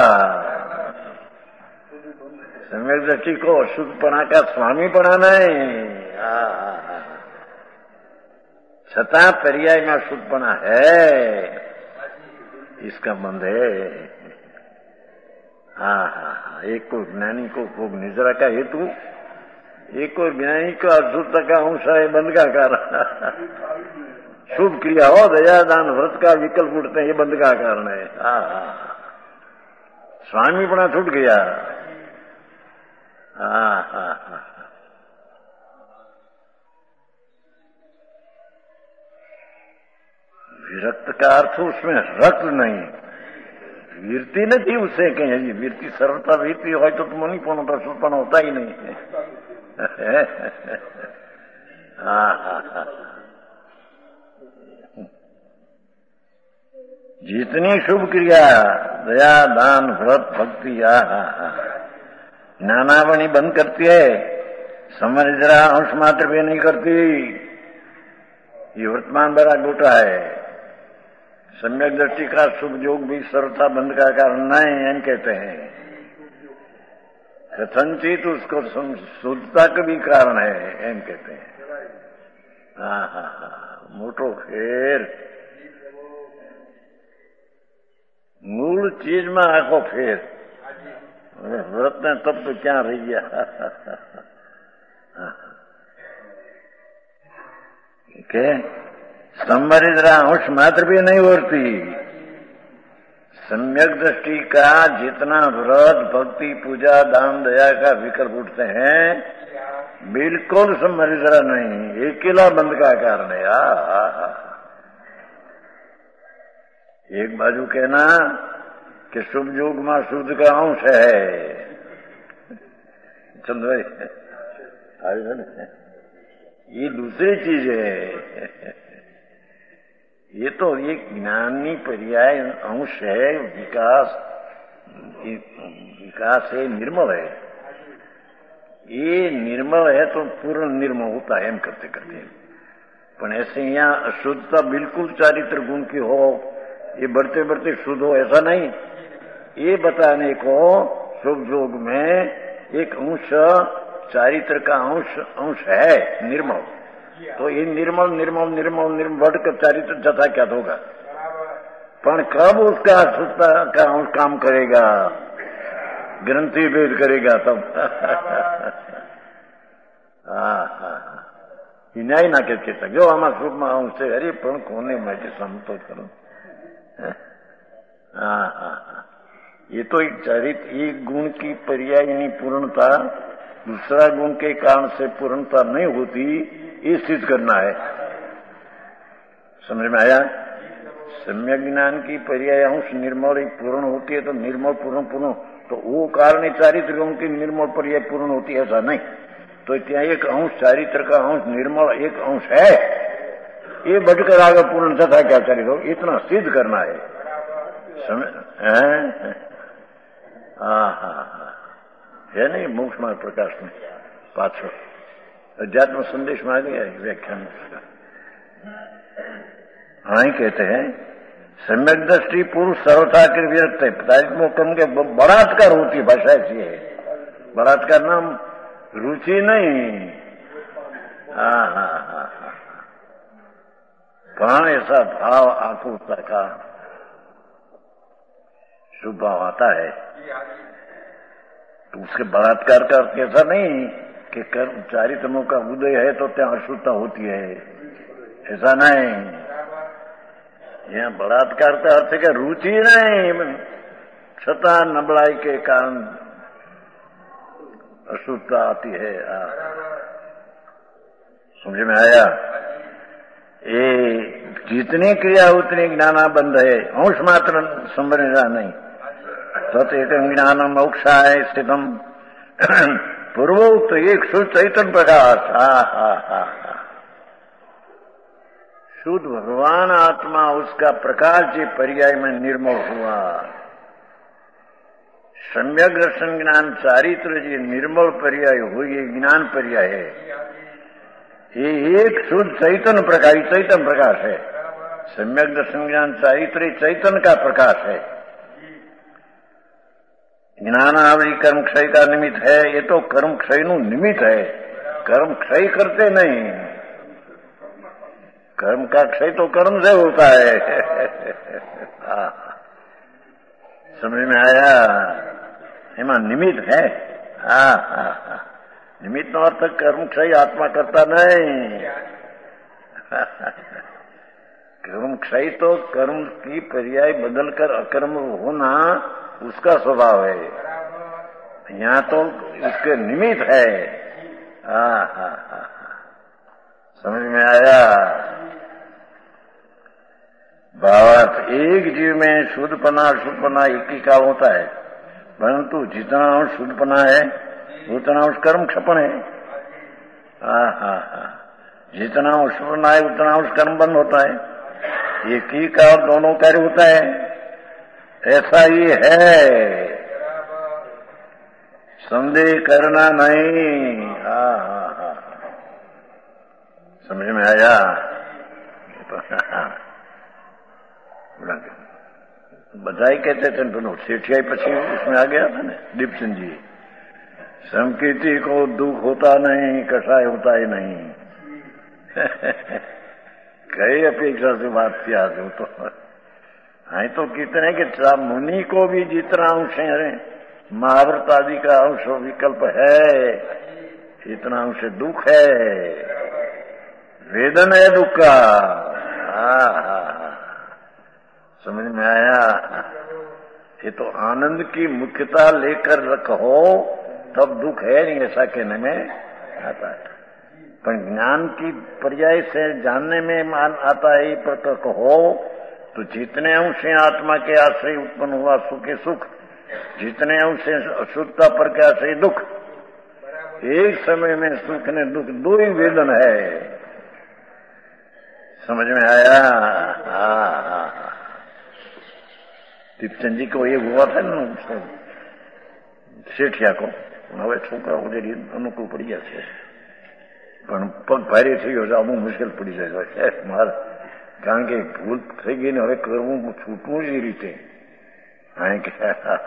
सम्यक दृष्टि को अशुद्धपना का स्वामीपना नहीं. छता पर्याय में शुद्धपना है, इसका बंध है. एक को ज्ञानी को भोग निद्रा का हेतु, एक को ज्ञानी को अशुद्धता का अंश है बंध का कारण. शुभ क्रिया हो, दया दान व्रत का विकल्प उठते हैं, ये बंध का कारण है. स्वामीपना छूट गया. विरक्त का अर्थ उसमें रक्त नहीं, वीरती नहीं उससे कहीं जी. वीरती सरलता वीरती हो तो मुनिपन होता, सुपन होता ही नहीं. जितनी शुभ क्रिया, दया दान व्रत भक्ति ज्ञानावणी बंद करती है, समझरा अंश मात्र भी नहीं करती. ये वर्तमान बड़ा गोटा है. सम्यक दृष्टि का शुभ योग भी सर्वथा बंध का कारण नहीं, एम कहते हैं. कथनचित उसको शुद्धता का भी कारण है, एम कहते हैं. मोटो फेर, मूल चीज में आखो फेर. व्रत ने तब तो क्या रही गया. के संवरिद्रा अंश मात्र भी नहीं होती. सम्यक दृष्टि का जितना व्रत भक्ति पूजा दान दया का विकल्प उठते हैं, बिल्कुल संवरिद्रा नहीं, अकेला बंध का कारण है. एक बाजू कहना कि शुभ योग में शुद्ध का अंश है. चंद्र भाई ये दूसरी चीज है. ये तो एक ज्ञानी पर्याय अंश है. विकास है, निर्मल है. ये निर्मल है तो पूर्ण निर्मल होता है, हम करते करते. पर ऐसे यहाँ अशुद्धता बिल्कुल चारित्र गुण की हो, ये बढ़ते बढ़ते शुद्ध हो, ऐसा नहीं. ये बताने को शुभ योग में एक अंश चारित्र का अंश है निर्मल. तो ये निर्मल निर्मल निर्मल निर्मल बढ़कर चारित्र जथा क्या होगा. पर कब उसका अशुद्धता का अंश काम करेगा, ग्रंथि भेद करेगा तब. न्याय ना कहते जो आमा शुभ में अंश है. अरे पण कोने માટે સમતો કરો. ये तो एक चरित्र, एक गुण की पर्यायनी पूर्णता दूसरा गुण के कारण से पूर्णता नहीं होती, ये सिद्ध करना है. समझ में आया. सम्यक ज्ञान की पर्याय अंश निर्मल पूर्ण होती है, तो निर्मल पूर्ण पूर्ण, तो वो कारण चारित्र गुण की निर्मल पर्याय पूर्ण होती है, ऐसा नहीं. तो क्या एक अंश चारित्र का अंश निर्मल एक अंश है, ये बढ़कर आगे पूर्ण तथा क्या चरित्र हो, इतना सिद्ध करना है. है नहीं मोक्ष मार्ग प्रकाश में पाछो अध्यात्म संदेश में आ गया व्याख्यान उसका. हाँ कहते हैं सम्यक दृष्टि पुरुष सर्वथा के विरक्त है. तारीफ कम के बलात्कार होती भाषा ऐसी है. बलात्कार नाम रुचि नहीं. कहाँ ऐसा भाव आकुलता का शुभ भाव आता है तो उसके बलात्कार का अर्थ ऐसा नहीं कि चारित्रों का उदय है तो त्या अशुद्धता होती है, ऐसा नहीं. यहाँ बलात्कार का अर्थ है कि रुचि नहीं, छता नबड़ाई के कारण अशुद्धता आती है. समझ में आया. ये जितनी क्रिया उतनी ज्ञानाबंध है, अंश मात्र संबंधा नहीं। तत् ज्ञानम मोक्षाय स्थितम पूर्वोक्त एक शुद्ध चैतन्य प्रकाश। शुद्ध भगवान आत्मा उसका प्रकाश जी पर्याय में निर्मल हुआ। सम्यक दर्शन ज्ञान चारित्र जी निर्मल पर्याय हुई, ज्ञान पर्याय है। ये एक शुद्ध चैतन्य प्रकाश है। सम्यक दर्शन ज्ञान चारित्र चैतन्य का प्रकाश है। ज्ञानावली कर्म क्षय का निमित्त है। ये तो कर्म क्षय नु निमित्त है, कर्म क्षय करते नहीं। कर्म का क्षय तो कर्म से होता है। समझ में आया? एमा निमित्त है। निमित्त नो अर्थ कर्म क्षय आत्मा करता नहीं। कर्म क्षय तो कर्म की पर्याय बदलकर अकर्म होना उसका स्वभाव है। यहाँ तो इसके निमित्त है। समझ में आया? भावार्थ एक जीव में शुद्धपना अशुद्धपना एक ही काल होता है, परंतु जितना अंश शुद्धपना है उतना अंश कर्म क्षपण है। जितना अंश शुद्धपना है उतना अंश कर्म बंद होता है। एक ही काल दोनों कार्य होता है, ऐसा ही है। संदेह करना नहीं। समझ में आया? बधाई कहते थे दोनों सेठियाई पछी उसमें आ गया था ना दीपचंद जी। संकीर्ति को दुख होता नहीं, कसाय होता ही नहीं। कई अपेक्षा से बात किया तो हाँ तो कितने कि मुनि को भी जितना अंश है महाभारत आदि का अंश विकल्प है, इतना अंश दुख है, वेदन है दुख का। समझ में आया? ये तो आनंद की मुख्यता लेकर रखो तब दुख है नहीं, ऐसा कहने में आता है। पर ज्ञान की पर्याय से जानने में आता है प्रत्यक्ष हो तो जितने अंश आत्मा के आश्रय उत्पन्न हुआ सुख सुख, जितने अंश अशुद्धता पर के आश्रय दुख, एक समय में सुख ने दुख दो ही वेदन है। समझ में आया? दीपचंद जी को ये हुआ था ना सेठिया को, હવે છોકરા વગેરે અનુકૂળ પડી ગયા છે, પણ પગ ભારે થઈ ગયો છે, અમુક મુશ્કેલ પડી જાય છે મારે, કારણ કે ભૂલ થઈ ગઈ ને હવે કરવું છૂટવું જ એ રીતે. કારણ કે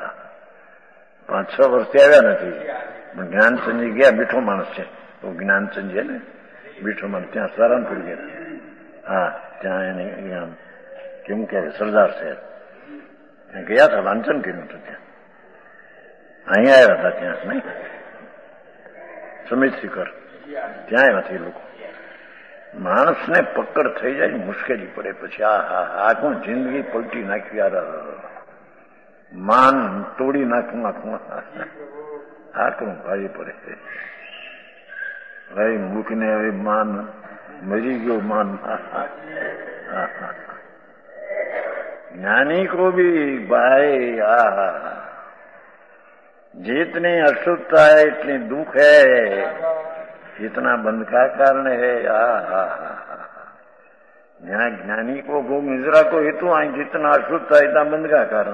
5-6 વર્ષથી આવ્યા નથી, પણ જ્ઞાનચંદજી ગયા, મીઠો માણસ છે તો જ્ઞાનચંદ છે ને મીઠો માણસ, ત્યાં સારંગપુર ગયા. હા, ત્યાં એને કેવું કહેવાય સરદાર શહેર ત્યાં ગયા હતા, વાંચન કર્યું હતું ત્યાં. અહીંયા આવ્યા હતા ત્યાં નહીં સમિત શિખર, ત્યાં આવ્યા હતા એ લોકો. માણસને પકડ થઈ જાય મુશ્કેલી પડે પછી આખું જિંદગી પલટી નાખી, યાર માન તોડી નાખું આખું ભારી પડે. ભાઈ મૂકીને હવે માન મરી ગયો માન. ज्ञानी को भी भाई जितनी अशुद्धता है इतनी दुख है, इतना बंध का कारण है. यहाँ ज्ञानी को गो मिजरा को हेतु आई, जितना अशुद्धता इतना बंध का कारण.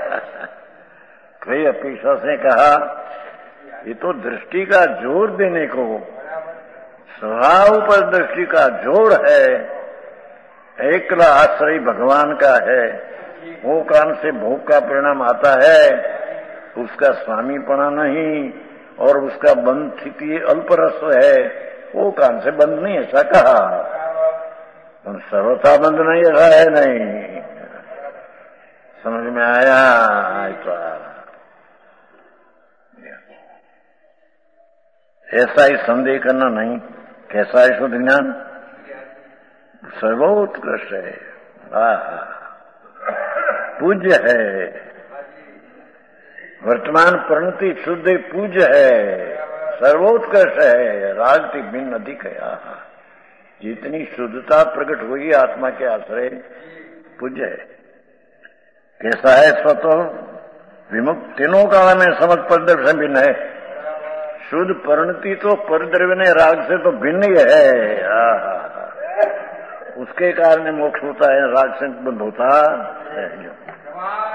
कई अपेक्षा से कहा ये तो दृष्टि का जोर देने को, स्वभाव पर दृष्टि का जोर है. एकला आश्रय भगवान का है, वो कान से भोग का परिणाम आता है, उसका स्वामीपना नहीं और उसका बंध स्थिति अल्परस है, वो कान से बंद नहीं, ऐसा कहा. सर्वथा बंद नहीं, ऐसा है नहीं. समझ में आया? ऐसा ही संदेह करना नहीं. कैसा है शुद्ध ज्ञान? सर्वोत्कृष्ट है, पूज्य है. वर्तमान परिणति शुद्ध पूज्य है, सर्वोत्कृष्ट है, राग की भिन्न अधिक है. जितनी शुद्धता प्रकट हुई आत्मा के आश्रय पूज्य है। कैसा है? स्वतः विमुक्त तीनों काल में समझ परिद्रव्य से भिन्न है। शुद्ध परिणति तो परिद्रव्य ने राग से तो भिन्न ही है। उसके कारण मोक्ष होता है, राग से बंद होता है।